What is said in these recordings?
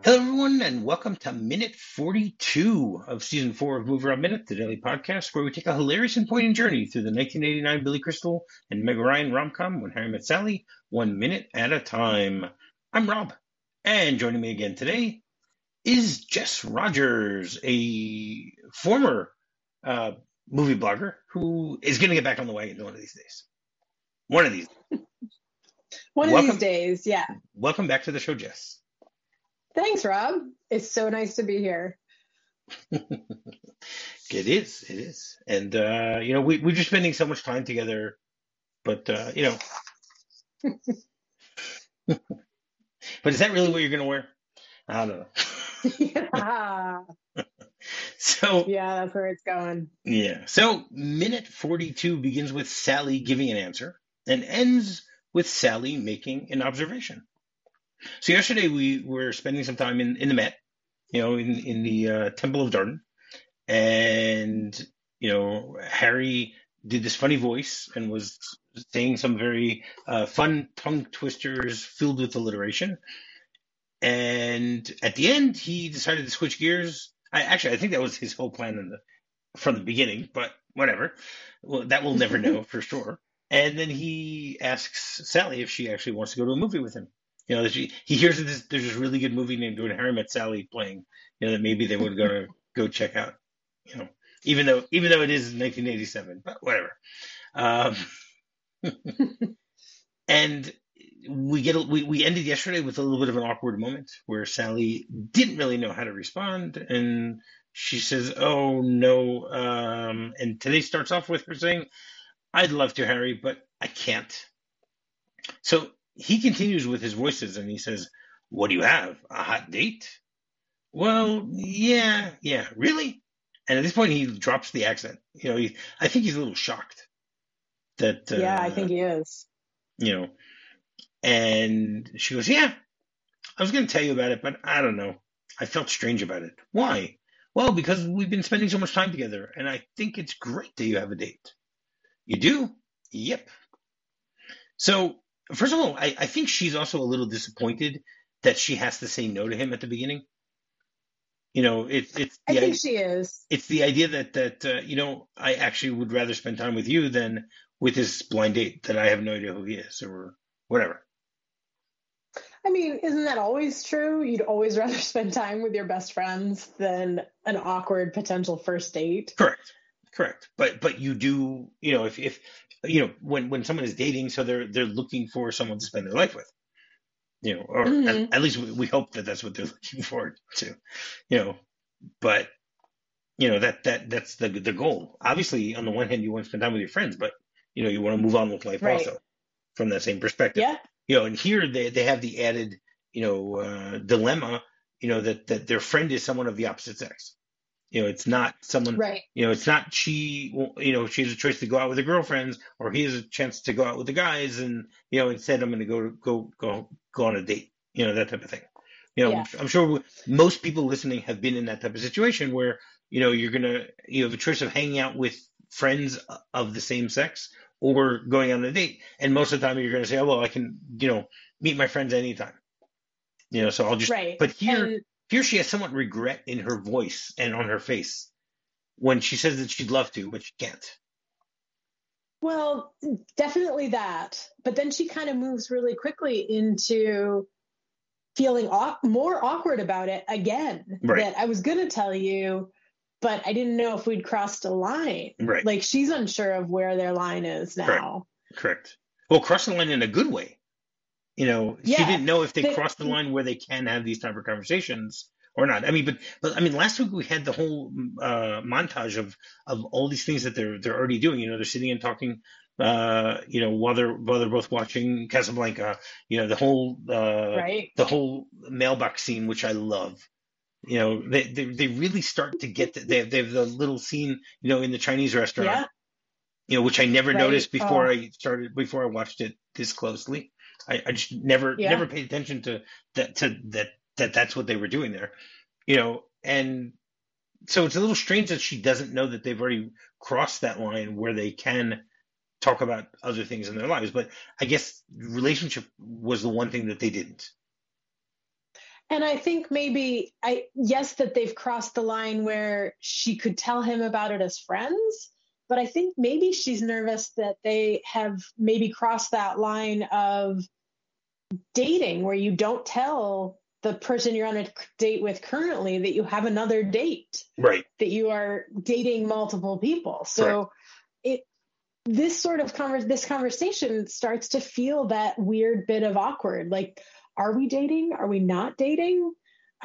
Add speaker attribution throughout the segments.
Speaker 1: Hello, everyone, and welcome to minute 42 of season 4 of Move Around Minute, the daily podcast where we take a hilarious and poignant journey through the 1989 Billy Crystal and Meg Ryan rom-com When Harry Met Sally, 1 minute at a time. I'm Rob, and joining me again today is Jess Rogers, a former movie blogger who is going to get back on the wagon one of these days. One of these.
Speaker 2: One of these days, yeah.
Speaker 1: Welcome back to the show, Jess.
Speaker 2: Thanks, Rob. It's so nice to be here.
Speaker 1: It is. And, we're just spending so much time together, but, but is that really what you're going to wear? I don't know.
Speaker 2: Yeah.
Speaker 1: So,
Speaker 2: yeah, that's where it's going.
Speaker 1: Yeah. So minute 42 begins with Sally giving an answer and ends with Sally making an observation. So yesterday we were spending some time in the Met, in the Temple of Darden, and Harry did this funny voice and was saying some very fun tongue twisters filled with alliteration. And at the end, he decided to switch gears. I think that was his whole plan from the beginning, but whatever. Well, that we'll never know for sure. And then he asks Sally if she actually wants to go to a movie with him. He hears that there's this really good movie named When Harry Met Sally playing, that maybe they would go check out, even though it is 1987, but whatever. And we ended yesterday with a little bit of an awkward moment where Sally didn't really know how to respond, and she says, "Oh no," and today starts off with her saying, "I'd love to, Harry, but I can't." So he continues with his voices and he says, "What do you have? A hot date?" "Well, yeah, really?" And at this point, he drops the accent. I think he's a little shocked that.
Speaker 2: Yeah, I think he is.
Speaker 1: And she goes, "Yeah, I was going to tell you about it, but I don't know. I felt strange about it." "Why?" "Well, because we've been spending so much time together, and I think it's great that you have a date." "You do?" "Yep." So, first of all, I think she's also a little disappointed that she has to say no to him at the beginning.
Speaker 2: I think she is.
Speaker 1: It's the idea that I actually would rather spend time with you than with this blind date that I have no idea who he is or whatever.
Speaker 2: I mean, isn't that always true? You'd always rather spend time with your best friends than an awkward potential first date.
Speaker 1: Correct. But you do, if when someone is dating, so they're looking for someone to spend their life with, or at least we hope that that's what they're looking forward to, but that's the goal. Obviously, on the one hand, you want to spend time with your friends, but you want to move on with life also from that same perspective.
Speaker 2: Yeah.
Speaker 1: And here they have the added, dilemma, that their friend is someone of the opposite sex. It's not someone,
Speaker 2: right.
Speaker 1: It's not she has a choice to go out with her girlfriends, or he has a chance to go out with the guys, and instead I'm going to go on a date, that type of thing.
Speaker 2: Yeah.
Speaker 1: I'm sure most people listening have been in that type of situation where you have a choice of hanging out with friends of the same sex or going on a date, and most of the time you're going to say, "Oh well, I can meet my friends anytime." So I'll just.
Speaker 2: Right.
Speaker 1: But here she has somewhat regret in her voice and on her face when she says that she'd love to, but she can't.
Speaker 2: Well, definitely that. But then she kind of moves really quickly into feeling more awkward about it again.
Speaker 1: Right.
Speaker 2: That I was going to tell you, but I didn't know if we'd crossed a line.
Speaker 1: Right.
Speaker 2: Like she's unsure of where their line is now.
Speaker 1: Correct. Well, cross the line in a good way. She didn't know if they crossed the line where they can have these type of conversations or not. I mean, but last week we had the whole montage of all these things that they're already doing. They're sitting and talking, while they're both watching Casablanca. The whole the whole mailbox scene, which I love. They really start to get they have the little scene, in the Chinese restaurant.
Speaker 2: Yeah.
Speaker 1: Which I never noticed before I watched it this closely. I just never paid attention to that's what they were doing there, and so it's a little strange that she doesn't know that they've already crossed that line where they can talk about other things in their lives. But I guess relationship was the one thing that they didn't.
Speaker 2: And I think maybe yes, that they've crossed the line where she could tell him about it as friends, but I think maybe she's nervous that they have maybe crossed that line of dating where you don't tell the person you're on a date with currently that you have another date,
Speaker 1: Right.
Speaker 2: that you are dating multiple people.
Speaker 1: Correct.
Speaker 2: So this sort of this conversation starts to feel that weird bit of awkward. Like, are we dating? Are we not dating?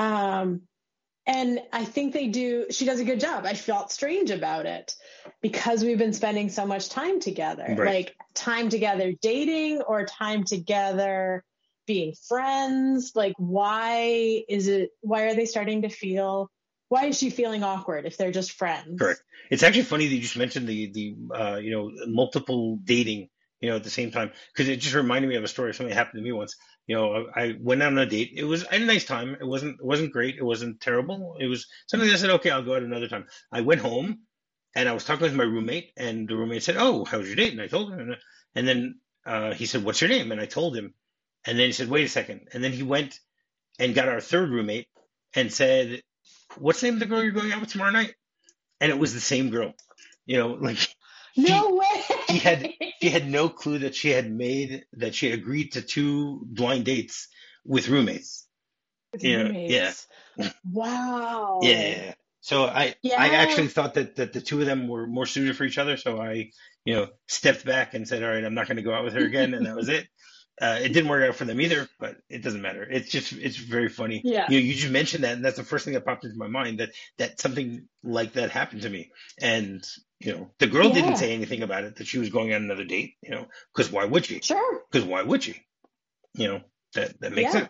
Speaker 2: And I think she does a good job. I felt strange about it because we've been spending so much time together,
Speaker 1: Right.
Speaker 2: like time together dating or time together being friends. Like, why are they starting to feel, why is she feeling awkward if they're just friends?
Speaker 1: Correct. It's actually funny that you just mentioned the multiple dating, at the same time, because it just reminded me of a story. Something happened to me once. I went on a date. I had a nice time. It wasn't great. It wasn't terrible. It was something that I said, okay, I'll go out another time. I went home and I was talking with my roommate, and the roommate said, "Oh, how was your date?" And I told him, and then he said, "What's your name?" And I told him, and then he said, "Wait a second." And then he went and got our third roommate and said, "What's the name of the girl you're going out with tomorrow night?" And it was the same girl. Like
Speaker 2: No way.
Speaker 1: She had no clue that she had agreed to 2 blind dates with roommates.
Speaker 2: With
Speaker 1: roommates.
Speaker 2: Yeah. Wow.
Speaker 1: Yeah. So I actually thought that the two of them were more suited for each other. So I, stepped back and said, all right, I'm not going to go out with her again. And that was it. It didn't work out for them either, but it doesn't matter. It's very funny.
Speaker 2: Yeah.
Speaker 1: You just mentioned that, and that's the first thing that popped into my mind, that something like that happened to me. And, the girl didn't say anything about it, that she was going on another date, because why would she?
Speaker 2: Sure.
Speaker 1: Because why would she? That makes sense.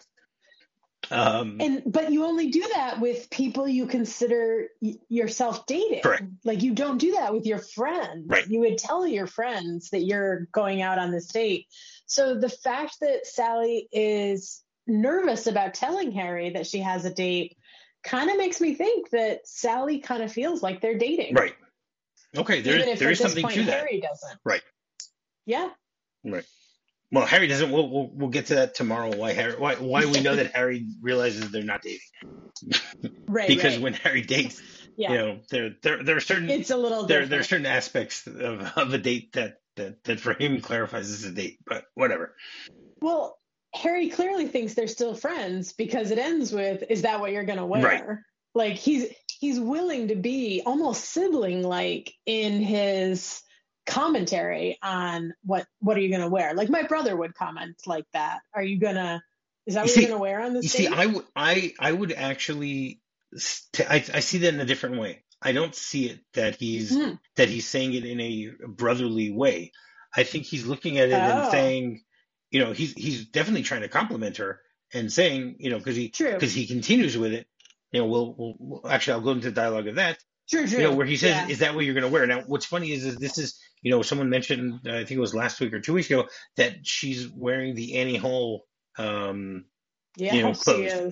Speaker 2: But you only do that with people you consider yourself dating.
Speaker 1: Correct.
Speaker 2: Like, you don't do that with your friends.
Speaker 1: Right.
Speaker 2: You would tell your friends that you're going out on this date. So the fact that Sally is nervous about telling Harry that she has a date kind of makes me think that Sally kind of feels like they're dating.
Speaker 1: Right. Okay. There is something to that.
Speaker 2: Harry doesn't.
Speaker 1: Right.
Speaker 2: Yeah.
Speaker 1: Right. Well, Harry doesn't. We'll get to that tomorrow. Why we know that Harry realizes they're not dating.
Speaker 2: Right.
Speaker 1: Because when Harry dates, there are certain.
Speaker 2: It's a little different.
Speaker 1: There are certain aspects of a date that for him clarifies it's a date, but whatever.
Speaker 2: Well, Harry clearly thinks they're still friends because it ends with, "Is that what you're going to wear?"
Speaker 1: Right.
Speaker 2: Like, he's willing to be almost sibling-like in his commentary on what are you going to wear. Like, my brother would comment like that. Is that what you're going to wear on this date?
Speaker 1: I would actually, I see that in a different way. I don't see it that he's saying it in a brotherly way. I think he's looking at it and saying, he's definitely trying to compliment her and saying, because he continues with it. We'll actually, I'll go into the dialogue of that.
Speaker 2: True.
Speaker 1: Where he says, "Is that what you're going to wear?" Now, what's funny is this is, someone mentioned, I think it was last week or 2 weeks ago, that she's wearing the Annie Hall, clothes.
Speaker 2: She is.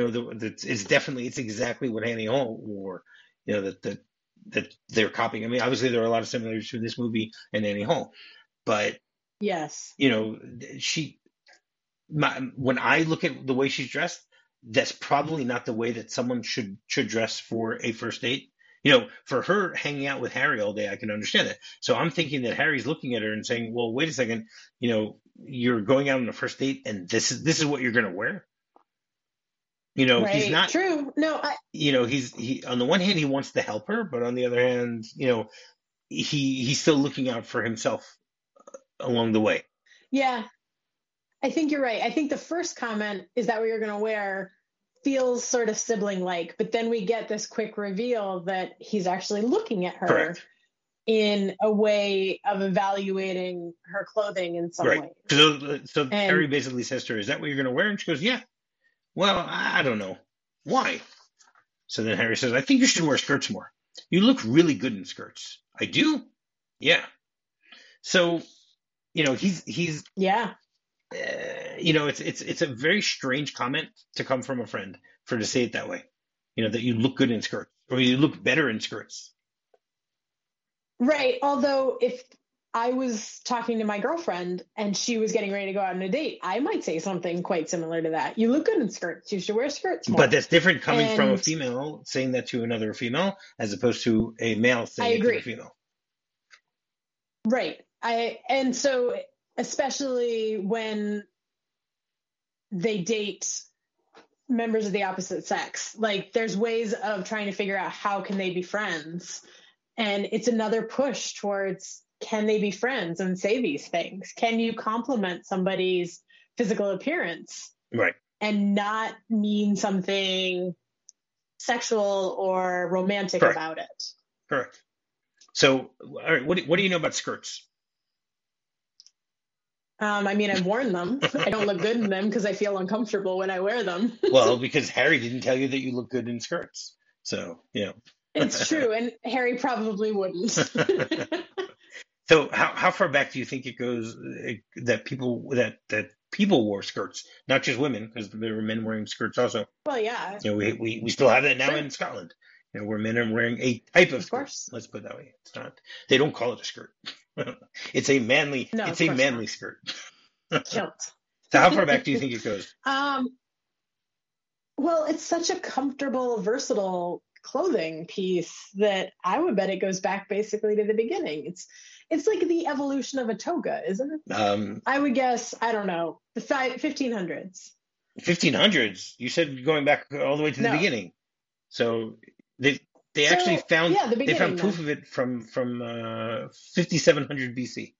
Speaker 1: It's exactly what Annie Hall wore. That they're copying. I mean, obviously there are a lot of similarities between this movie and Annie Hall, but
Speaker 2: yes,
Speaker 1: when I look at the way she's dressed, that's probably not the way that someone should dress for a first date. For her hanging out with Harry all day, I can understand that. So I'm thinking that Harry's looking at her and saying, "Well, wait a second, you're going out on a first date, and this is what you're going to wear."
Speaker 2: Right.
Speaker 1: He's not
Speaker 2: true. No,
Speaker 1: he on the one hand he wants to help her, but on the other hand, he's still looking out for himself along the way.
Speaker 2: Yeah, I think you're right. I think the first comment, "Is that what you're going to wear?" feels sort of sibling-like, but then we get this quick reveal that he's actually looking at her.
Speaker 1: Correct.
Speaker 2: In a way of evaluating her clothing in some way.
Speaker 1: So Harry basically says to her, "Is that what you're going to wear?" And she goes, "Yeah." "Well, I don't know. Why?" So then Harry says, "I think you should wear skirts more. You look really good in skirts." "I do?" "Yeah." So, he's
Speaker 2: yeah.
Speaker 1: It's a very strange comment to come from a friend to say it that way. That you look good in skirts or you look better in skirts.
Speaker 2: Right. Although if I was talking to my girlfriend and she was getting ready to go out on a date, I might say something quite similar to that. You look good in skirts. You should wear skirts
Speaker 1: But
Speaker 2: more.
Speaker 1: that's different coming from a
Speaker 2: And
Speaker 1: female saying that to another female as opposed to a male
Speaker 2: I
Speaker 1: saying it to the
Speaker 2: agree.
Speaker 1: female.
Speaker 2: Right. And so especially when they date members of the opposite sex, like there's ways of trying to figure out how can they be friends. And it's another push towards, can they be friends and say these things? Can you compliment somebody's physical appearance
Speaker 1: Right.
Speaker 2: and not mean something sexual or romantic
Speaker 1: Correct.
Speaker 2: about it?
Speaker 1: Correct. So, all right, what do you know about skirts?
Speaker 2: I mean, I've worn them. I don't look good in them because I feel uncomfortable when I wear them.
Speaker 1: Well, because Harry didn't tell you that you look good in skirts. So,
Speaker 2: It's true, and Harry probably wouldn't.
Speaker 1: So how far back do you think it goes that people wore skirts, not just women, because there were men wearing skirts also.
Speaker 2: Well, yeah,
Speaker 1: We still have that now
Speaker 2: sure,
Speaker 1: in Scotland. Where men are wearing a type of
Speaker 2: of
Speaker 1: skirt.
Speaker 2: course.
Speaker 1: Let's put it that way. It's not. They don't call it a skirt. It's a manly.
Speaker 2: No,
Speaker 1: It's
Speaker 2: of
Speaker 1: a
Speaker 2: course
Speaker 1: manly
Speaker 2: not.
Speaker 1: skirt.
Speaker 2: Kilt.
Speaker 1: So how far back do you think it goes?
Speaker 2: Well, it's such a comfortable, versatile clothing piece that I would bet it goes back basically to the beginning. It's like the evolution of a toga, isn't it? I would guess, I don't know, the 1500s.
Speaker 1: 1500s. You said going back all the way to the beginning. So they actually found they found proof of it from 5700 BC.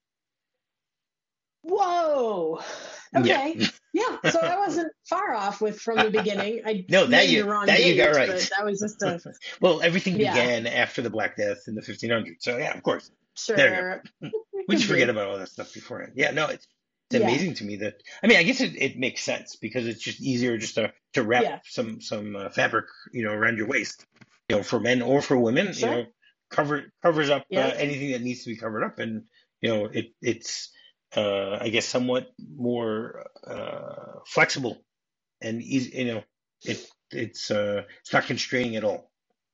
Speaker 2: Whoa. Okay. Yeah. So I wasn't far off from the beginning. I
Speaker 1: no, that
Speaker 2: you got right. But that was just a
Speaker 1: well, everything began after the Black Death in the 1500s. So yeah, of course.
Speaker 2: Sure.
Speaker 1: There you go. We just forget about all that stuff beforehand. Yeah, no, it's amazing to me that I guess it makes sense because it's just easier just to wrap some fabric around your waist, for men or for women.
Speaker 2: Sure.
Speaker 1: Covers up anything that needs to be covered up, and it's I guess somewhat more flexible and easy. It's not constraining at all.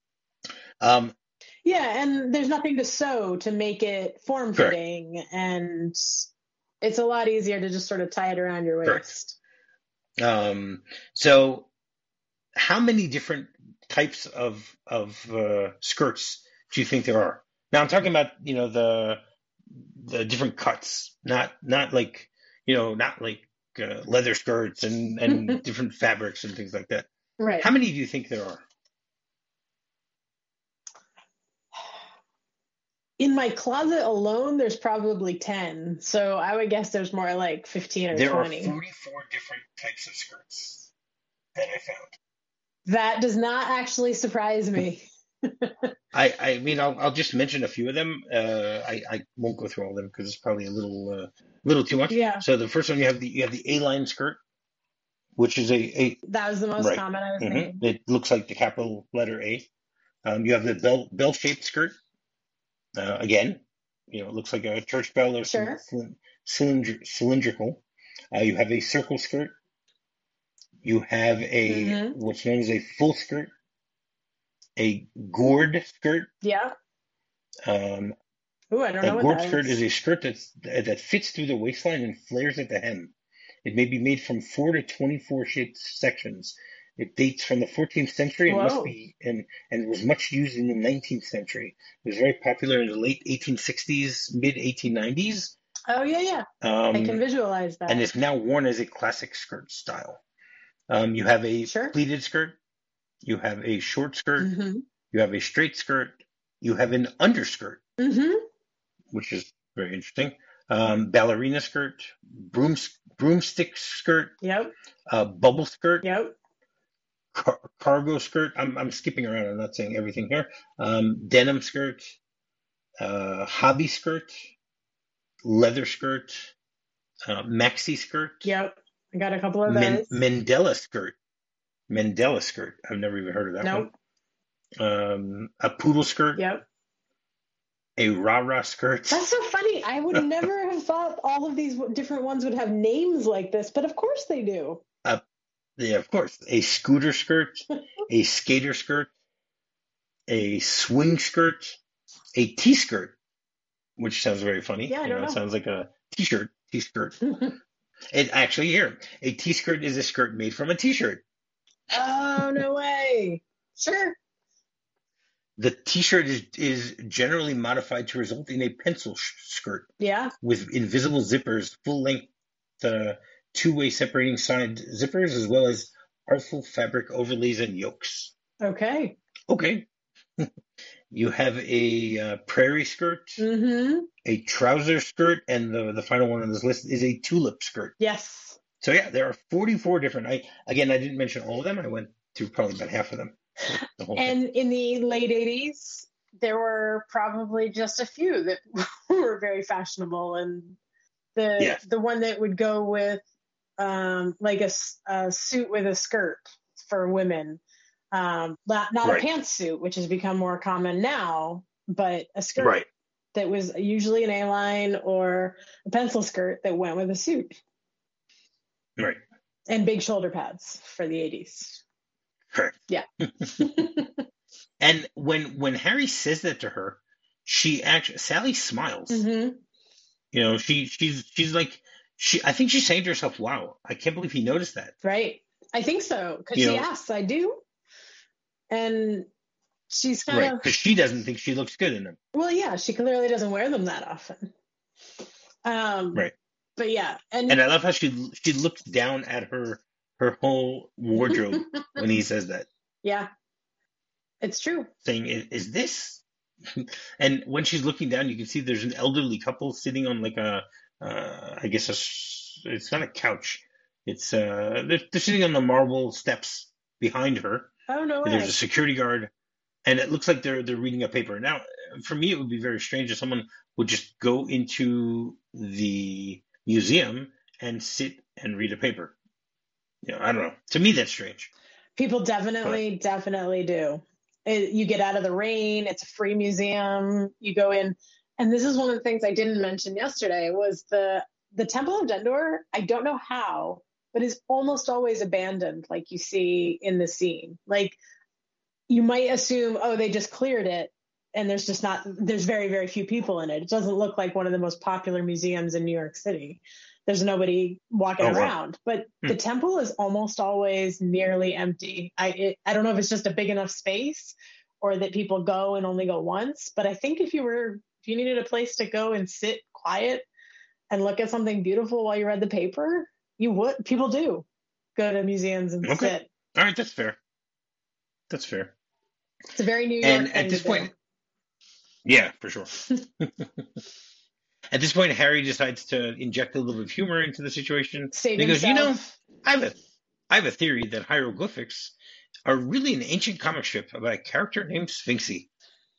Speaker 2: And there's nothing to sew to make it form-fitting, and it's a lot easier to just sort of tie it around your waist.
Speaker 1: So how many different types of skirts do you think there are? Now I'm talking about the different cuts, not like leather skirts and different fabrics and things like that.
Speaker 2: Right.
Speaker 1: How many do you think there are?
Speaker 2: In my closet alone, there's probably 10. So I would guess there's more like 15 or 20.
Speaker 1: There are 44 different types of skirts that I found.
Speaker 2: That does not actually surprise me.
Speaker 1: I mean, I'll just mention a few of them. I won't go through all of them because it's probably a little too much.
Speaker 2: Yeah.
Speaker 1: So the first one you have the A-line skirt, which is
Speaker 2: that was the most common I was thinking.
Speaker 1: It looks like the capital letter A. You have the bell-shaped skirt. Again, it looks like a church bell or cylindrical. You have a circle skirt. You have what's known as a full skirt, a gourd skirt.
Speaker 2: Yeah.
Speaker 1: I don't know what that is. A gourd skirt is a skirt that fits through the waistline and flares at the hem. It may be made from 4 to 24 shaped sections. It dates from the 14th century and was much used in the 19th century. It was very popular in the late 1860s, mid 1890s.
Speaker 2: Oh, yeah. I can visualize that.
Speaker 1: And it's now worn as a classic skirt style. You have a pleated skirt. You have a short skirt. Mm-hmm. You have a straight skirt. You have an underskirt, which is very interesting. Ballerina skirt, broomstick skirt.
Speaker 2: Yep.
Speaker 1: Bubble skirt.
Speaker 2: Yep.
Speaker 1: Cargo skirt. I'm skipping around. I'm not saying everything here. Denim skirt, hobby skirt, leather skirt, maxi skirt.
Speaker 2: Yep, I got a couple of those.
Speaker 1: Mandela skirt. I've never even heard of that one. A poodle skirt.
Speaker 2: Yep.
Speaker 1: A rah-rah skirt.
Speaker 2: That's so funny. I would never have thought all of these different ones would have names like this, but of course they do.
Speaker 1: Yeah, of course. A scooter skirt, a skater skirt, a swing skirt, a T-skirt, which sounds very funny.
Speaker 2: Yeah, I
Speaker 1: You know,
Speaker 2: don't
Speaker 1: it
Speaker 2: know.
Speaker 1: sounds like a t-shirt. T-skirt. It actually here, a t-skirt is a skirt made from a t-shirt.
Speaker 2: Oh, no way. Sure.
Speaker 1: The t-shirt is generally modified to result in a pencil skirt
Speaker 2: Yeah.
Speaker 1: with invisible zippers, full length, uh, two-way separating side zippers, as well as artful fabric overlays and yokes.
Speaker 2: Okay.
Speaker 1: Okay. You have a prairie skirt,
Speaker 2: Mm-hmm.
Speaker 1: a trouser skirt, and the final one on this list is a tulip skirt.
Speaker 2: Yes.
Speaker 1: So yeah, there are 44 different. I didn't mention all of them. I went through probably about half of them. The whole thing.
Speaker 2: And in the late 80s, there were probably just a few that were very fashionable. And
Speaker 1: Yeah.
Speaker 2: the one that would go with like a suit with a skirt for women. Not a
Speaker 1: Right.
Speaker 2: pantsuit, which has become more common now, but a skirt
Speaker 1: Right.
Speaker 2: that was usually an A-line or a pencil skirt that went with a suit.
Speaker 1: Right.
Speaker 2: And big shoulder pads for the 80s.
Speaker 1: Correct.
Speaker 2: Yeah.
Speaker 1: And when Harry says that to her, Sally smiles.
Speaker 2: Mm-hmm.
Speaker 1: You know, she's like I think she's saying to herself, "Wow, I can't believe he noticed that."
Speaker 2: Right. I think so, because
Speaker 1: You
Speaker 2: she
Speaker 1: know,
Speaker 2: asks, I do. And she's kind
Speaker 1: right?
Speaker 2: of,
Speaker 1: Because she doesn't think she looks good in them.
Speaker 2: well, yeah, she clearly doesn't wear them that often.
Speaker 1: Right.
Speaker 2: But yeah,
Speaker 1: And I love how she looks down at her whole wardrobe when he says that,
Speaker 2: yeah, it's true.
Speaker 1: saying, "Is this?" And when she's looking down, you can see there's an elderly couple sitting on like I guess it's not a couch. It's they're sitting on the marble steps behind her.
Speaker 2: Oh, no
Speaker 1: And there's
Speaker 2: way.
Speaker 1: a security guard, and it looks like they're reading a paper. Now, for me, it would be very strange if someone would just go into the museum and sit and read a paper. You know, I don't know. To me, that's strange.
Speaker 2: People
Speaker 1: But
Speaker 2: definitely do. You get out of the rain. It's a free museum. You go in, and this is one of the things I didn't mention yesterday was the Temple of Dendur. I don't know how, but is almost always abandoned, like you see in the scene. Like you might assume, oh, they just cleared it, and there's very, very few people in it. It doesn't look like one of the most popular museums in New York City. There's nobody walking
Speaker 1: oh wow,
Speaker 2: around, but
Speaker 1: hmm.
Speaker 2: the temple is almost always nearly empty. I don't know if it's just a big enough space or that people go and only go once, but I think if you needed a place to go and sit quiet and look at something beautiful while you read the paper, you would. People do go to museums and
Speaker 1: Okay,
Speaker 2: sit.
Speaker 1: all right, that's fair. That's fair.
Speaker 2: It's a very New York
Speaker 1: And
Speaker 2: thing
Speaker 1: at this
Speaker 2: to
Speaker 1: point,
Speaker 2: do.
Speaker 1: yeah, for sure. At this point, Harry decides to inject a little bit of humor into the situation. And
Speaker 2: Save
Speaker 1: he goes, "You know,
Speaker 2: himself.
Speaker 1: I have a theory that hieroglyphics are really an ancient comic strip about a character named Sphinxy."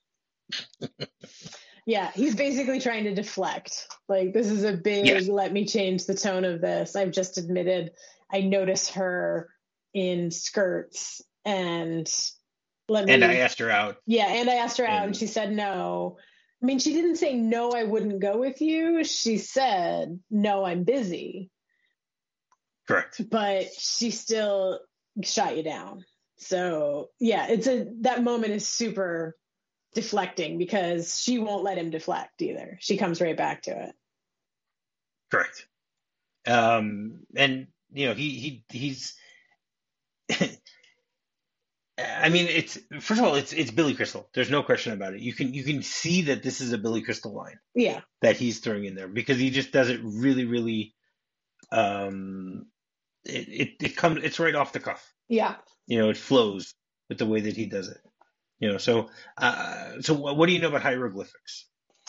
Speaker 2: Yeah, he's basically trying to deflect. Like, this is a big,
Speaker 1: Yes.
Speaker 2: let me change the tone of this. I've just admitted I notice her in skirts and
Speaker 1: And I asked her out,
Speaker 2: yeah, and I asked her out and
Speaker 1: and
Speaker 2: she said no. I mean, she didn't say no, I wouldn't go with you. She said, no, I'm busy,
Speaker 1: correct.
Speaker 2: but she still shot you down. So yeah, that moment is super deflecting because she won't let him deflect either. She comes right back to it.
Speaker 1: Correct. And you know, he's I mean, it's first of all, it's Billy Crystal. There's no question about it. You can see that this is a Billy Crystal line
Speaker 2: Yeah.
Speaker 1: that he's throwing in there because he just does it really, really. It's right off the cuff.
Speaker 2: Yeah.
Speaker 1: You know, it flows with the way that he does it. You know, so what do you know about hieroglyphics?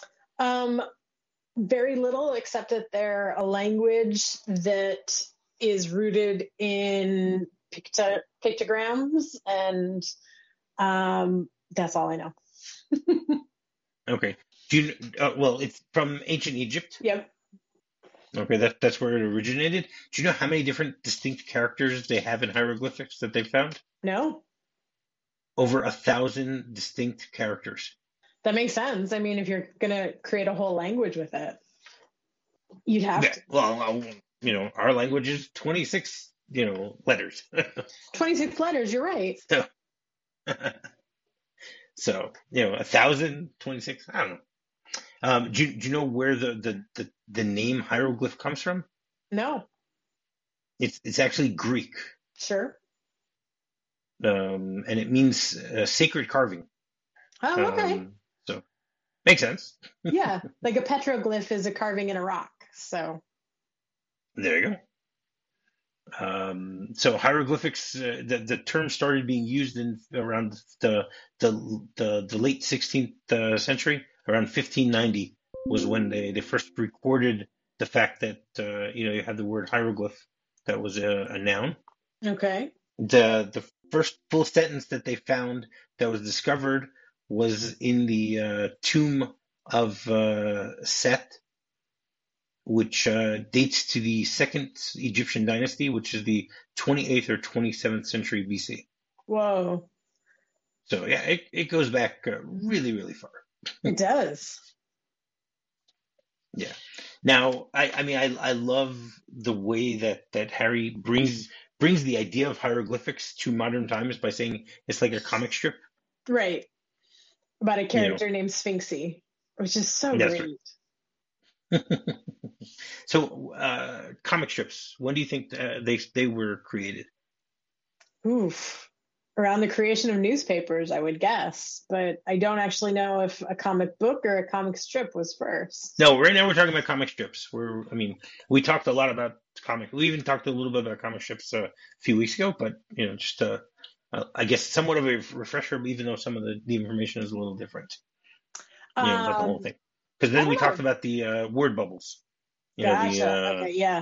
Speaker 2: Very little, except that they're a language that is rooted in pictograms, and that's all I know.
Speaker 1: Okay. Do you? Well, it's from ancient Egypt.
Speaker 2: Yep.
Speaker 1: Okay, that's where it originated. Do you know how many different distinct characters they have in hieroglyphics that they've found?
Speaker 2: No.
Speaker 1: Over 1,000 distinct characters.
Speaker 2: That makes sense. I mean, if you're gonna create a whole language with it, you'd have
Speaker 1: Yeah.
Speaker 2: to.
Speaker 1: Well, you know, our language is 26, you know, letters.
Speaker 2: 26 letters. You're right.
Speaker 1: So, you know, 1,026. I don't know. Do you know where the name hieroglyph comes from?
Speaker 2: No.
Speaker 1: It's actually Greek,
Speaker 2: Sure.
Speaker 1: and it means sacred carving.
Speaker 2: Oh, okay.
Speaker 1: So makes sense.
Speaker 2: Yeah. Like a petroglyph is a carving in a rock. So,
Speaker 1: There you go. So hieroglyphics, the term started being used in around the late 16th century, around 1590 was when they first recorded the fact that you have the word hieroglyph that was a noun.
Speaker 2: okay.
Speaker 1: The first full sentence that they found that was discovered was in the tomb of Set, which dates to the second Egyptian dynasty, which is the 28th or 27th century BC.
Speaker 2: Whoa.
Speaker 1: So yeah, it goes back really, really far.
Speaker 2: It does.
Speaker 1: Yeah. Now, I mean, I love the way that Harry brings the idea of hieroglyphics to modern times by saying it's like a comic strip.
Speaker 2: Right. About a
Speaker 1: You know,
Speaker 2: character named Sphinxy, which is so
Speaker 1: that's right.
Speaker 2: great.
Speaker 1: So, comic strips. When do you think they were created?
Speaker 2: Oof. Around the creation of newspapers, I would guess, but I don't actually know if a comic book or a comic strip was first.
Speaker 1: No, right now we're talking about comic strips. I mean, we talked a lot about comic. We even talked a little bit about comic strips a few weeks ago, but just I guess somewhat of a refresher, even though some of the information is a little different, about the whole
Speaker 2: Um,
Speaker 1: thing. Because
Speaker 2: I
Speaker 1: then we
Speaker 2: don't
Speaker 1: talked
Speaker 2: know.
Speaker 1: about the word bubbles. The
Speaker 2: Gotcha. Okay, yeah.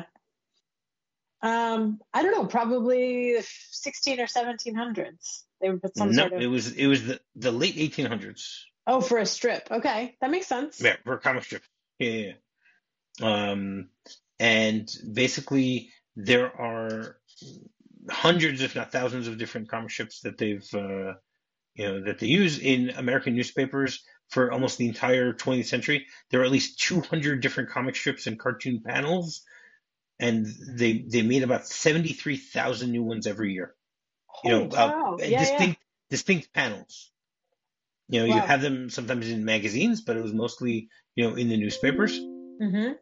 Speaker 2: I don't know, probably the 16 or 1700s. They would put some
Speaker 1: no,
Speaker 2: sort of,
Speaker 1: it was the late 1800s.
Speaker 2: oh, for a strip. Okay, that makes sense.
Speaker 1: Yeah, for a comic strip. Yeah, yeah, yeah. And basically there are hundreds, if not thousands, of different comic strips that that they use in American newspapers for almost the entire 20th century. There are at least 200 different comic strips and cartoon panels, and they made about 73,000 new ones every year.
Speaker 2: Oh, wow. Yeah, yeah.
Speaker 1: Distinct panels. You
Speaker 2: Wow.
Speaker 1: have them sometimes in magazines, but it was mostly in the newspapers.
Speaker 2: Mm-hmm.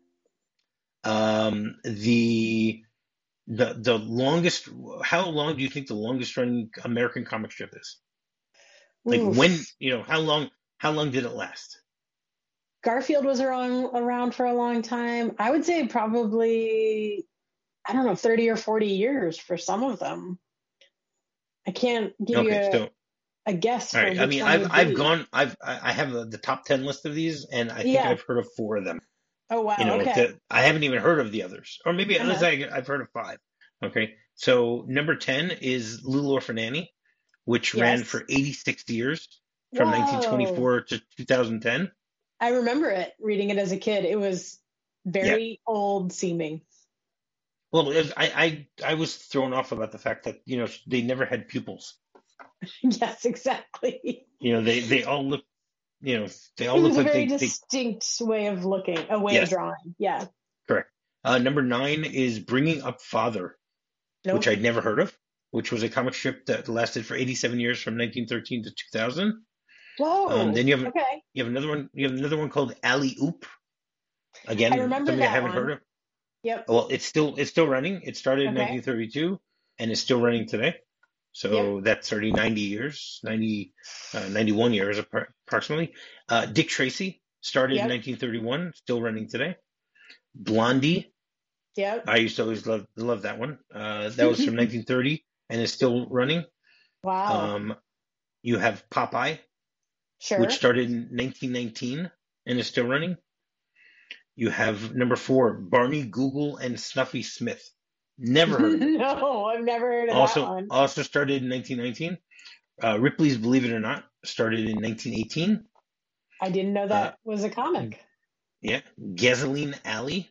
Speaker 1: The the longest. How long do you think the longest running American comic strip is? Like when,
Speaker 2: Oof.
Speaker 1: how long did it last?
Speaker 2: Garfield was around for a long time. I would say probably, I don't know, 30 or 40 years for some of them. I can't give you
Speaker 1: Okay, so
Speaker 2: a guess
Speaker 1: all
Speaker 2: for
Speaker 1: right. I
Speaker 2: which
Speaker 1: mean,
Speaker 2: one would be.
Speaker 1: I have the top 10 list of these, and I think
Speaker 2: Yeah.
Speaker 1: I've heard of four of them.
Speaker 2: Oh, wow. Okay.
Speaker 1: I haven't even heard of the others, or maybe let's
Speaker 2: Uh-huh.
Speaker 1: say I've heard of five. Okay, so number 10 is Little Orphan Annie, which ran
Speaker 2: Yes.
Speaker 1: for 86 years from
Speaker 2: Whoa.
Speaker 1: 1924 to 2010.
Speaker 2: I remember it, reading it as a kid. It was
Speaker 1: Yeah.
Speaker 2: very old seeming.
Speaker 1: Well, I was thrown off about the fact that they never had pupils.
Speaker 2: Yes, exactly.
Speaker 1: They all look you know they all
Speaker 2: It
Speaker 1: look
Speaker 2: was a
Speaker 1: like
Speaker 2: very
Speaker 1: they
Speaker 2: distinct way of looking, a way of
Speaker 1: yes,
Speaker 2: drawing. Yeah.
Speaker 1: correct. Number 9 is Bringing Up Father, which
Speaker 2: Nope.
Speaker 1: I'd never heard of, which was a comic strip that lasted for 87 years from 1913 to 2000.
Speaker 2: Whoa.
Speaker 1: Then
Speaker 2: Okay.
Speaker 1: you have another one called Alley Oop.
Speaker 2: I
Speaker 1: Again,
Speaker 2: remember
Speaker 1: something I
Speaker 2: that
Speaker 1: haven't heard
Speaker 2: one.
Speaker 1: of.
Speaker 2: Yep.
Speaker 1: Well, it's still running. It started in
Speaker 2: Okay.
Speaker 1: 1932 and is still running today.
Speaker 2: Yep.
Speaker 1: So that's already 90 years, 91 years approximately. Dick Tracy started in
Speaker 2: Yep.
Speaker 1: 1931, still running today. Blondie,
Speaker 2: Yep.
Speaker 1: I used to always love that one. That was from 1930 and is still running.
Speaker 2: Wow.
Speaker 1: Um, you have Popeye, which
Speaker 2: Sure.
Speaker 1: started in 1919 and is still running. You have number 4, Barney Google and Snuffy Smith. Never heard of it.
Speaker 2: No, I've never heard of that
Speaker 1: Also,
Speaker 2: one.
Speaker 1: also started in 1919. Ripley's Believe It or Not started in 1918.
Speaker 2: I didn't know
Speaker 1: Uh,
Speaker 2: that was a comic.
Speaker 1: yeah, Gasoline Alley.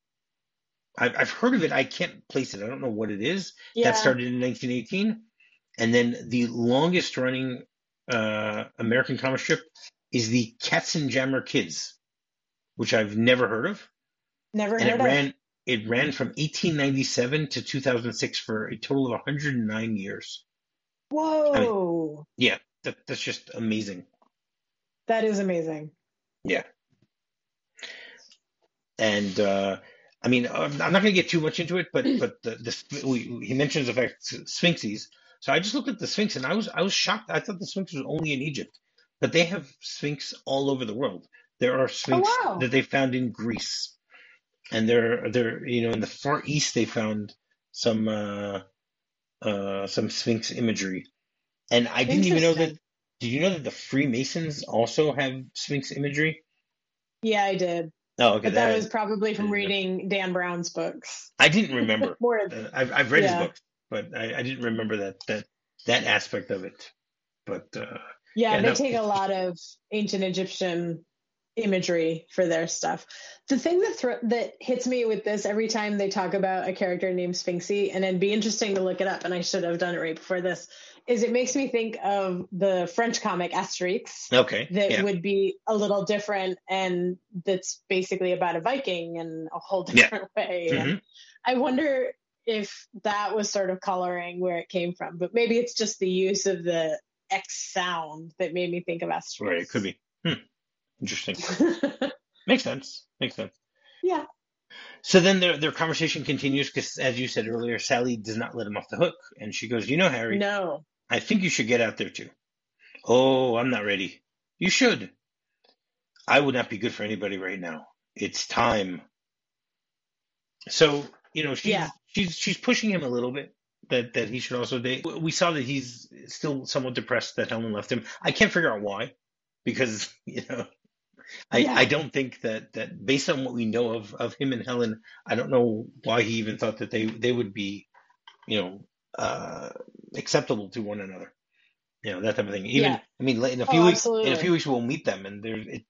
Speaker 1: I've heard of it. I can't place it. I don't know what it is. That
Speaker 2: Yeah.
Speaker 1: started in 1918. And then the longest running American comic strip is the Katzenjammer Kids, which I've never heard of.
Speaker 2: Never
Speaker 1: And
Speaker 2: heard of.
Speaker 1: it ran from 1897 to 2006 for a total of 109 years. I mean,
Speaker 2: Whoa.
Speaker 1: yeah, that's just amazing.
Speaker 2: That is amazing.
Speaker 1: Yeah. And I mean, I'm not going to get too much into it, but he mentions the fact sphinxes. So I just looked at the sphinx and I was shocked. I thought the sphinx was only in Egypt, but they have sphinx all over the world. There are
Speaker 2: Oh,
Speaker 1: sphinx
Speaker 2: wow.
Speaker 1: that they found in Greece, and they're in the Far East they found some some sphinx imagery. And I didn't even know that.
Speaker 2: Interesting.
Speaker 1: Did you know that the Freemasons also have sphinx imagery?
Speaker 2: Yeah, I did.
Speaker 1: Oh, okay,
Speaker 2: But that
Speaker 1: that
Speaker 2: was probably
Speaker 1: I
Speaker 2: from
Speaker 1: didn't know.
Speaker 2: reading Dan Brown's books.
Speaker 1: I didn't remember.
Speaker 2: More,
Speaker 1: I've read his
Speaker 2: yeah.
Speaker 1: books, but I didn't remember that aspect of it. But
Speaker 2: Yeah,
Speaker 1: yeah,
Speaker 2: they
Speaker 1: no,
Speaker 2: take a
Speaker 1: it's
Speaker 2: lot of ancient Egyptian imagery for their stuff. The thing that hits me with this every time they talk about a character named Sphinxy, and it'd be interesting to look it up, and I should have done it right before this, is it makes me think of the French comic Asterix
Speaker 1: okay.
Speaker 2: that
Speaker 1: Yeah,
Speaker 2: would be a little different, and that's basically about a Viking in a whole
Speaker 1: yeah.
Speaker 2: different way.
Speaker 1: Hmm.
Speaker 2: And I wonder if that was sort of coloring where it came from, but maybe it's just the use of the X sound that made me think of
Speaker 1: Right, it could
Speaker 2: Asterix.
Speaker 1: be. Interesting. Makes sense. Makes sense.
Speaker 2: Yeah.
Speaker 1: So then their conversation continues because, as you said earlier, Sally does not let him off the hook, and she goes, Harry,
Speaker 2: No.
Speaker 1: I think you should get out there too." "Oh, I'm not ready." "You should." "I would not be good for anybody right now. It's time." So,
Speaker 2: Yeah.
Speaker 1: she's pushing him a little bit that he should also date. We saw that he's still somewhat depressed that Helen left him. I can't figure out why, because I
Speaker 2: Yeah.
Speaker 1: don't think that based on what we know of him and Helen, I don't know why he even thought that they would be, you know, acceptable to one another. That type of thing. Even,
Speaker 2: Yeah.
Speaker 1: I mean,
Speaker 2: Oh,
Speaker 1: in a few
Speaker 2: absolutely.
Speaker 1: weeks we'll meet them, and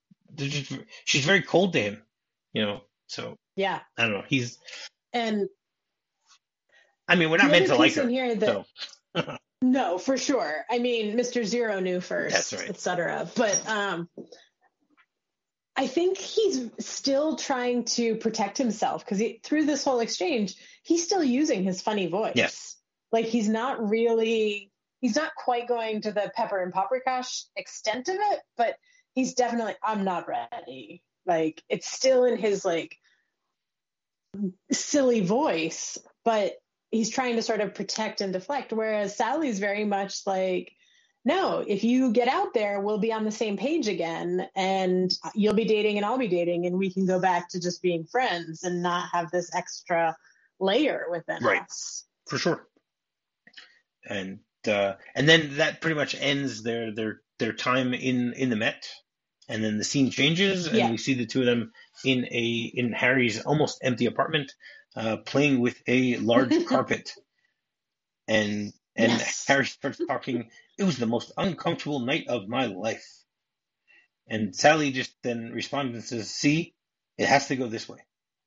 Speaker 1: she's very cold to him. So
Speaker 2: Yeah.
Speaker 1: I don't know.
Speaker 2: And
Speaker 1: I mean, we're not
Speaker 2: the
Speaker 1: meant
Speaker 2: other
Speaker 1: to like
Speaker 2: piece in
Speaker 1: her,
Speaker 2: here that,
Speaker 1: so
Speaker 2: no, for sure. I mean, Mr. Zero knew
Speaker 1: that's
Speaker 2: first,
Speaker 1: right.
Speaker 2: etc. But I think he's still trying to protect himself because through this whole exchange, he's still using his funny
Speaker 1: Yes,
Speaker 2: voice. Like he's not quite going to the pepper and paprikash extent of it, but he's definitely, I'm not ready. Like it's still in his like silly voice, but he's trying to sort of protect and deflect. Whereas Sally's very much like, no, if you get out there, we'll be on the same page again, and you'll be dating and I'll be dating, and we can go back to just being friends and not have this extra layer within
Speaker 1: right,
Speaker 2: us.
Speaker 1: for sure. And then that pretty much ends their time in the Met, and then the scene changes, and
Speaker 2: Yeah.
Speaker 1: we see the two of them in Harry's almost empty apartment, playing with a large carpet, and
Speaker 2: Yes.
Speaker 1: Harry starts talking. "It was the most uncomfortable night of my life," and Sally just then responds and says, "See, it has to go this way."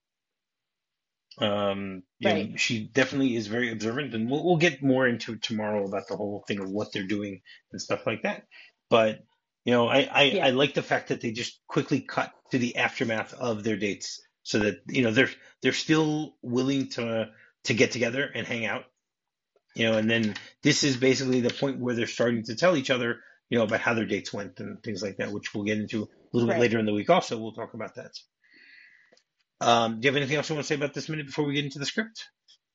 Speaker 2: Right.
Speaker 1: She definitely is very observant, and we'll get more into it tomorrow about the whole thing of what they're doing and stuff like that. But I
Speaker 2: Yeah.
Speaker 1: like the fact that they just quickly cut to the aftermath of their dates, so that they're still willing to get together and hang out. And then this is basically the point where they're starting to tell each other, about how their dates went and things like that, which we'll get into a little bit
Speaker 2: Right.
Speaker 1: later in the week. Also, we'll talk about that. Do you have anything else you want to say about this minute before we get into the script?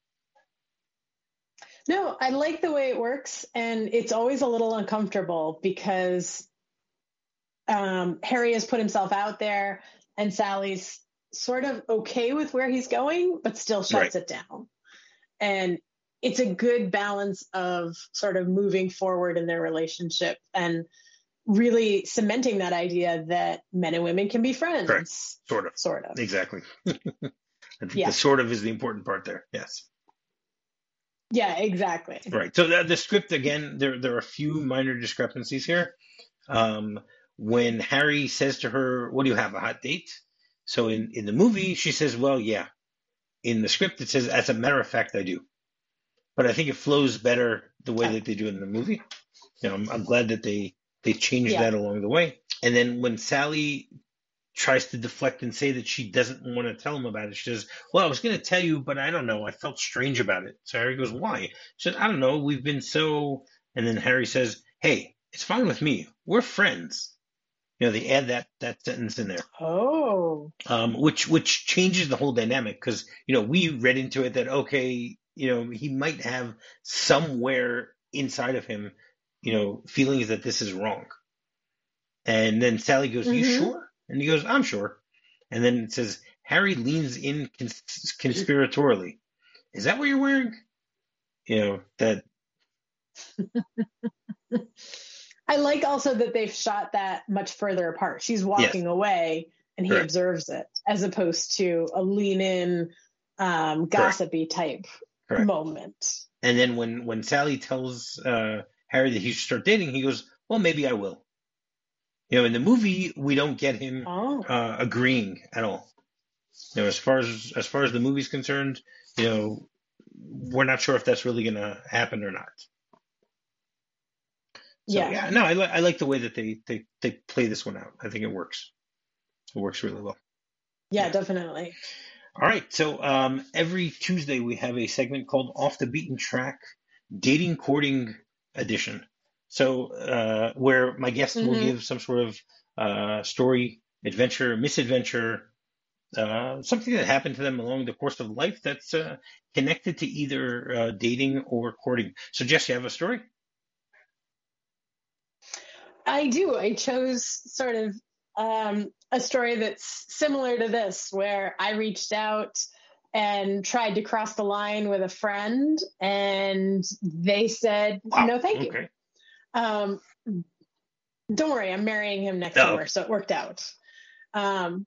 Speaker 2: No, I like the way it works, and it's always a little uncomfortable because Harry has put himself out there, and Sally's sort of okay with where he's going, but still
Speaker 1: Right.
Speaker 2: shuts it down. And it's a good balance of sort of moving forward in their relationship and really cementing that idea that men and women can be
Speaker 1: Correct.
Speaker 2: friends.
Speaker 1: Sort of.
Speaker 2: Sort of.
Speaker 1: Exactly. I think the
Speaker 2: Yeah.
Speaker 1: sort of is the important part there. Yes.
Speaker 2: Yeah, exactly.
Speaker 1: Right. So the script again, there are a few minor discrepancies here. When Harry says to her, "What do you have, a hot date?" So in the movie, she says, "Well, yeah." In the script, it says, "As a matter of fact, I do." But I think it flows better the way that they do it in the movie. I'm glad that they changed
Speaker 2: Yeah.
Speaker 1: that along the way. And then when Sally tries to deflect and say that she doesn't want to tell him about it, she says, "Well, I was going to tell you, but I don't know. I felt strange about it." So Harry goes, "Why?" She said, "I don't know. We've been so." And then Harry says, "Hey, it's fine with me. We're friends." They add that sentence in there,
Speaker 2: Oh.
Speaker 1: which changes the whole dynamic because we read into it that okay, he might have somewhere inside of him, feelings that this is wrong. And then Sally goes, "You
Speaker 2: Mm-hmm.
Speaker 1: sure?" And he goes, "I'm sure." And then it says, "Harry leans in conspiratorially." Is that what you're wearing? That.
Speaker 2: I like also that they've shot that much further apart. She's
Speaker 1: Yes,
Speaker 2: walking away and he
Speaker 1: correct,
Speaker 2: observes it, as opposed to a lean in,
Speaker 1: correct,
Speaker 2: gossipy type
Speaker 1: correct.
Speaker 2: moment.
Speaker 1: And then when Sally tells Harry that he should start dating, he goes, "Well, maybe I will." In the movie, we don't get him
Speaker 2: Oh,
Speaker 1: agreeing at all. As far as the movie's concerned, we're not sure if that's really going to happen or not. So
Speaker 2: yeah.
Speaker 1: yeah, no, I like the way that they play this one out. I think it works. It works really well.
Speaker 2: Yeah,
Speaker 1: Yeah.
Speaker 2: definitely.
Speaker 1: All right. So every Tuesday we have a segment called Off the Beaten Track Dating Courting Edition. So where my guests will
Speaker 2: Mm-hmm.
Speaker 1: give some sort of story, adventure, misadventure, something that happened to them along the course of life that's connected to either dating or courting. So Jess, you have a story?
Speaker 2: I do. I chose sort of a story that's similar to this, where I reached out and tried to cross the line with a friend, and they said,
Speaker 1: Wow.
Speaker 2: no, thank you.
Speaker 1: Okay.
Speaker 2: Um, don't worry, I'm marrying him next
Speaker 1: Oh,
Speaker 2: summer,
Speaker 1: okay.
Speaker 2: so it worked out. Um,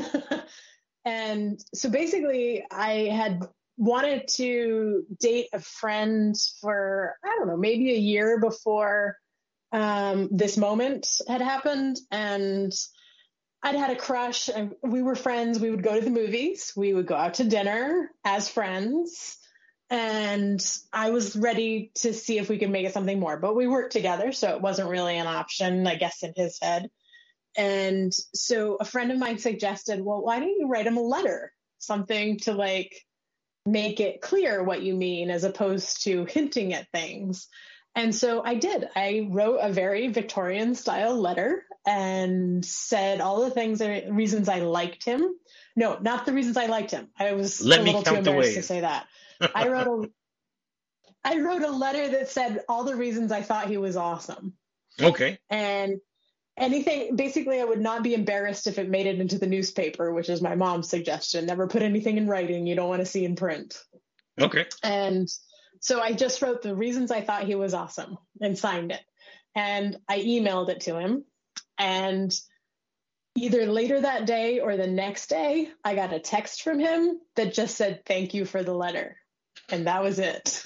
Speaker 2: and so basically, I had wanted to date a friend for, I don't know, maybe a year before this moment had happened. And I'd had a crush, and we were friends. We would go to the movies, we would go out to dinner as friends. And I was ready to see if we could make it something more, but we worked together, so it wasn't really an option, I guess, in his head. And so a friend of mine suggested, well, why don't you write him a letter? Something to like make it clear what you mean as opposed to hinting at things. And so I did. I wrote a very Victorian style letter and said all the things and reasons I liked him. No, not the reasons I liked him. I was
Speaker 1: Let
Speaker 2: a
Speaker 1: me
Speaker 2: little too
Speaker 1: count the
Speaker 2: embarrassed to
Speaker 1: ways.
Speaker 2: say that. I wrote a I wrote a letter that said all the reasons I thought he was awesome.
Speaker 1: Okay.
Speaker 2: And anything, basically, I would not be embarrassed if it made it into the newspaper, which is my mom's suggestion. Never put anything in writing you don't want to see in print.
Speaker 1: Okay.
Speaker 2: And so I just wrote the reasons I thought he was awesome and signed it. And I emailed it to him. And either later that day or the next day, I got a text from him that just said, "Thank you for the letter." And that was it.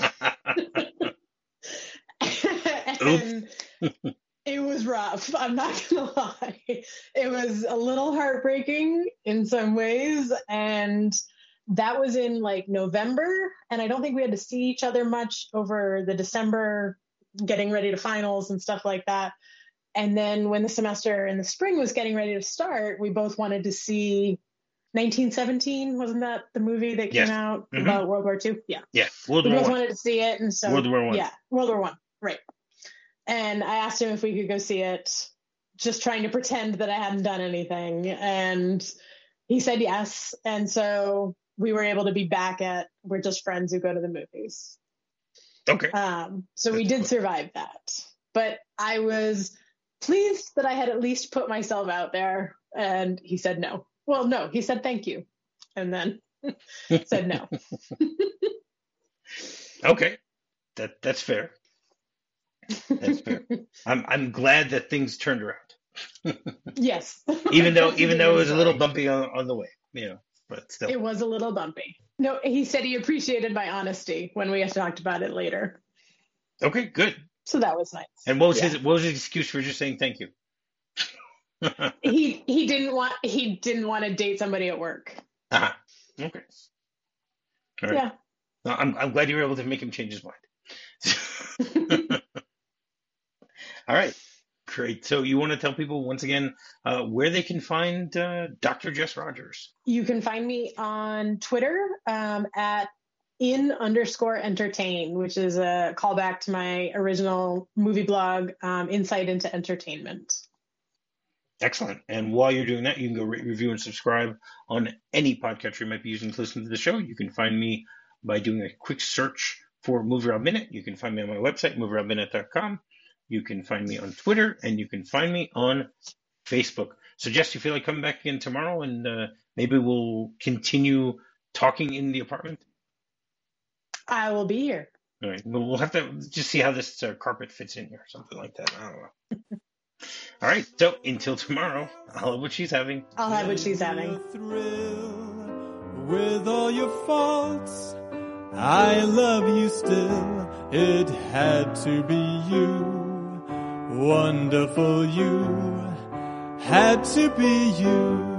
Speaker 1: Oops.
Speaker 2: And it was rough. I'm not going to lie. It was a little heartbreaking in some ways. And that was in like November. And I don't think we had to see each other much over the December, getting ready to finals and stuff like that. And then when the semester in the spring was getting ready to start, we both wanted to see 1917. Wasn't that the movie that came
Speaker 1: Yes.
Speaker 2: out
Speaker 1: Hmm.
Speaker 2: about World War II? Yeah.
Speaker 1: Yeah. World
Speaker 2: We
Speaker 1: War
Speaker 2: both
Speaker 1: One.
Speaker 2: wanted to see it. And so,
Speaker 1: World War One.
Speaker 2: yeah, World War One. Right. And I asked him if we could go see it, just trying to pretend that I hadn't done anything. And he said yes. And so we were able to be back at, we're just friends who go to the movies.
Speaker 1: Okay.
Speaker 2: So we
Speaker 1: That's
Speaker 2: did
Speaker 1: cool.
Speaker 2: survive that. But I was pleased that I had at least put myself out there. And he said no. Well, no, he said thank you. And then said no.
Speaker 1: Okay. That's fair. That's fair. I'm glad that things turned around.
Speaker 2: Yes.
Speaker 1: even though
Speaker 2: That's a
Speaker 1: even though it
Speaker 2: different
Speaker 1: was a little
Speaker 2: story.
Speaker 1: bumpy on the way, but still.
Speaker 2: It was a little bumpy. No, he said he appreciated my honesty when we talked about it later.
Speaker 1: Okay, good.
Speaker 2: So that was nice.
Speaker 1: And what was
Speaker 2: Yeah.
Speaker 1: his excuse for just saying thank you?
Speaker 2: He didn't want to date somebody at work.
Speaker 1: Uh-huh. Okay. All right.
Speaker 2: Yeah.
Speaker 1: No, I'm glad you were able to make him change his mind. All right. Great. So you want to tell people once again where they can find Dr. Jess Rogers?
Speaker 2: You can find me on Twitter at in_entertain, which is a callback to my original movie blog, Insight into Entertainment.
Speaker 1: Excellent. And while you're doing that, you can go rate, review, and subscribe on any podcatcher you might be using to listen to the show. You can find me by doing a quick search for Movie Rob Minute. You can find me on my website, movierobminute.com. You can find me on Twitter, and you can find me on Facebook. So, Jess, you feel like coming back again tomorrow, and maybe we'll continue talking in the apartment?
Speaker 2: I will be here.
Speaker 1: All right. We'll have to just see how this carpet fits in here, something like that. I don't know. All right. So until tomorrow, I'll have what she's having.
Speaker 2: I'll have what she's having.
Speaker 3: With all your faults, I love you still. It had to be you. Wonderful you. Had to be you.